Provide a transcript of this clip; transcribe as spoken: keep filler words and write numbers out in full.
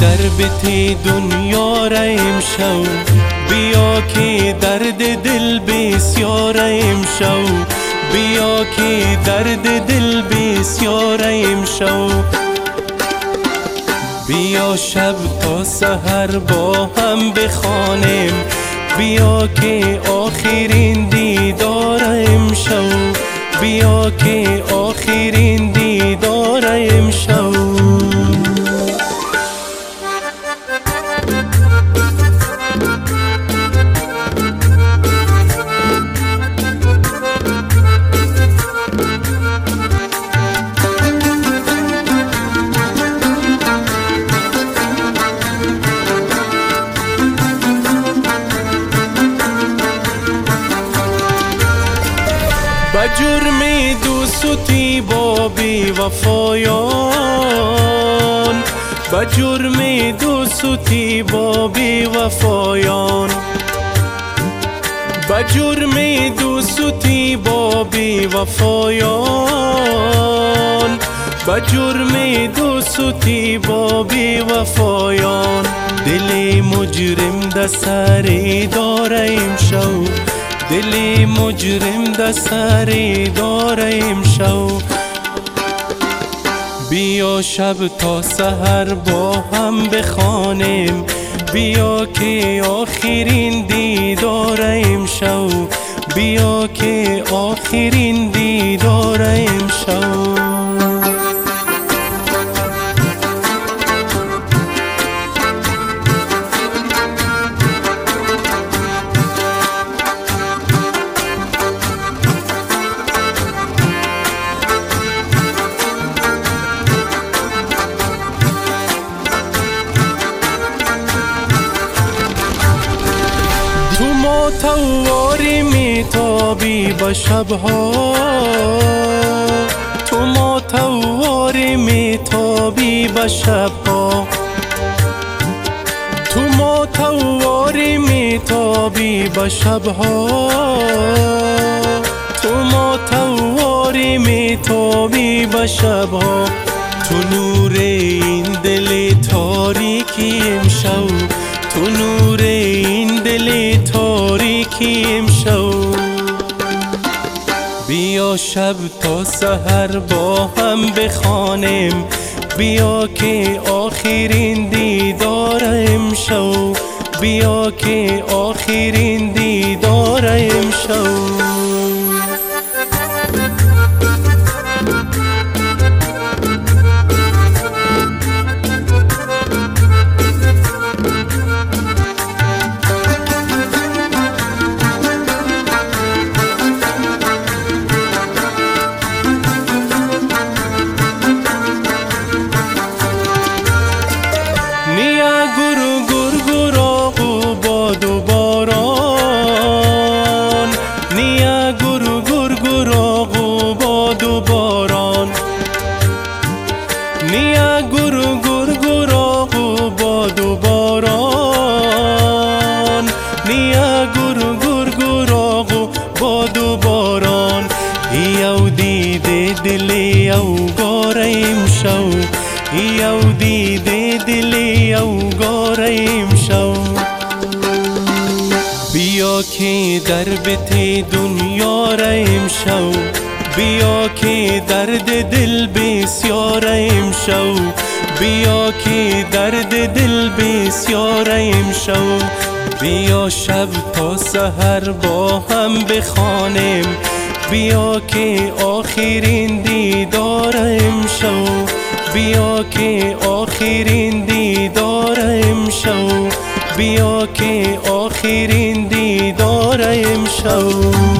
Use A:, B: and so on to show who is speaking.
A: دربت دنیا را امشو، بیا که درد دل بسیار امشو، بیا که درد دل بسیار امشو. بیا شب تا سحر با هم بخوانیم، بیا که آخرین دیدار امشو، بیا که آخرین دیدار امشو. به جرم دوستی با بی وفایان، به جرم دوستی با بی وفایان، به جرم دوستی با بی وفایان، به جرم دوستی با بی وفایان. دل مجرم در سر داره امشو، دل مجرم در سر داره امشو. بیا شب تا سحر با هم بخوانیم، بیا که آخرین دیدار امشو، بیا که آخرین دیدار امشو. ماتواری میتابی به شبها، تو ماتواری میتابی به شبها، تو ماتواری میتابی به شبها، تو ماتواری میتابی به شبها. تو نور این دل تاریکی امشو، تو نور این دل تاریکی امشو. بیا شب تا سحر با هم بخوانیم، بیا که آخرین دیدار امشو، بیا که آخرین دیدار امشو. نیا گر گر گر آقو باد و باران، نیا گر گر گر آقو باد و باران. یو دیده دل یو گاره امشو، یو دیده دل یو گاره امشو. بیا که دربت دنیا را امشو، بیا که درد دل بسیار امشو، بیا که درد دل بسیار امشو. بیا شب تا سحر با هم بخوانیم، بیا که آخرین دیدار امشو، بیا که آخرین دیدار امشو، بیا که آخرین دیدار امشو.